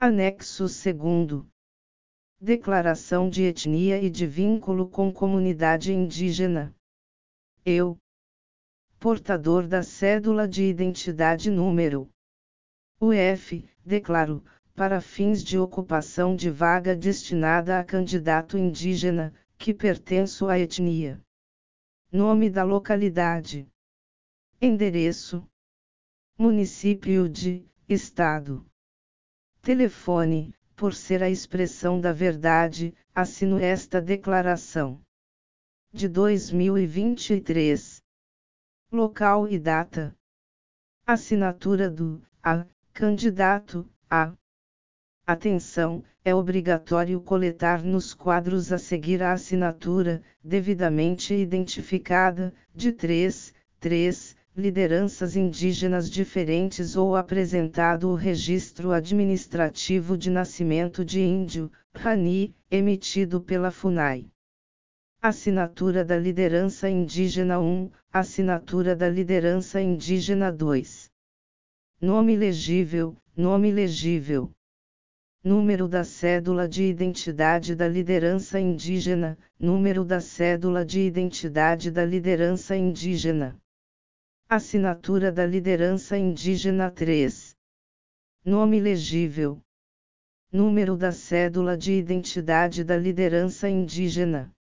Anexo 2º. Declaração de etnia e de vínculo com comunidade indígena. Eu, portador da cédula de identidade número UF, declaro, para fins de ocupação de vaga destinada a candidato indígena, que pertenço à etnia. Nome da localidade. Endereço. Município de, Estado. Telefone, por ser a expressão da verdade, assino esta declaração. De 2023. Local e data. Assinatura do candidato a. Atenção, é obrigatório coletar nos quadros a seguir a assinatura, devidamente identificada, de 3 lideranças indígenas diferentes ou apresentado o registro administrativo de nascimento de índio, RANI, emitido pela FUNAI. Assinatura da liderança indígena 1, assinatura da liderança indígena 2. Nome legível, nome legível. Número da cédula de identidade da liderança indígena, número da cédula de identidade da liderança indígena. Assinatura da liderança indígena 3. Nome legível. Número da cédula de identidade da liderança indígena.